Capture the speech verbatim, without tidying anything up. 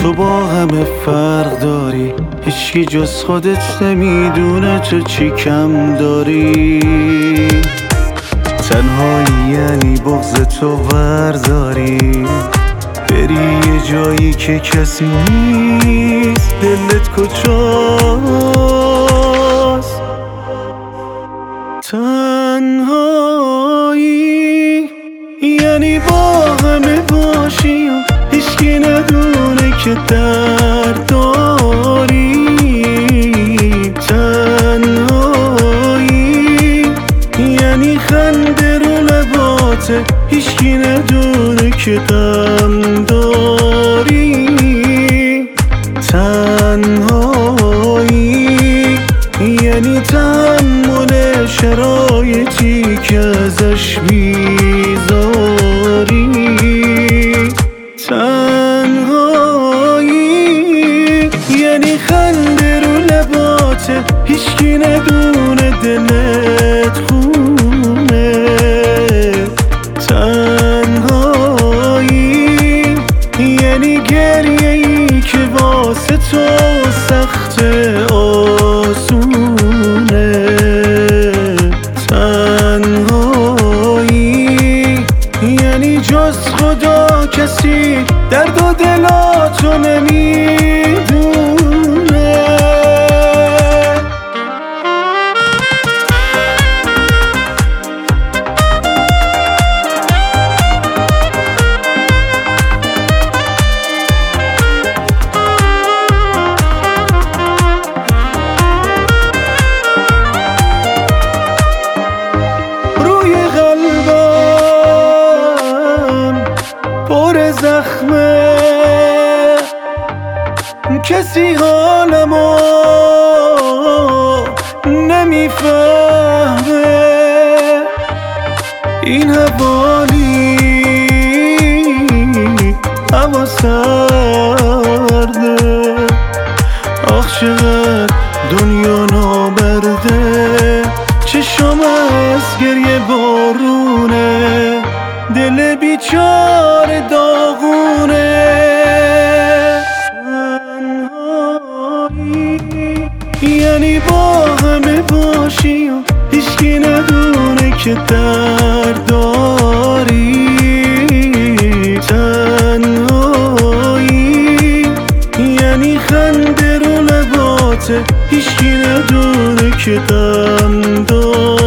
تو با همه فرق داری، هیچکی جز خودت نمیدونه تو چی کم داری. تنهایی یعنی بغض تو ورداری، بری یه جایی که کسی نیست. دلت کجاست؟ تنهایی یعنی با همه باشی و هیچکی ندونه که درد داری. تنهایی یعنی خنده رو لباته، هیچکی ندونه که غم داری. تنهایی یعنی تحمل شرایطی که ازش بیزاری. تنهایی یعنی خنده رو لباته، هیچکی ندونه دلت خونه. تنهایی یعنی گریه ای که واسه تو سخت آسونه. تنهایی یعنی جز خدا کسی درد و دلاتو نمیدونه. روی قلبم پر زخمه، کسی حالمو نمیفهمه. این حوالی هوا سرده، آخ چقدر دنیا نامرده. چشم از گریه بارونه، دل بیچاره داغونه. تنهایی یعنی با همه باشی و هیچکی ندونه که درد داری. تنهایی یعنی خنده رو لباته، هیچکی ندونه که غم داری.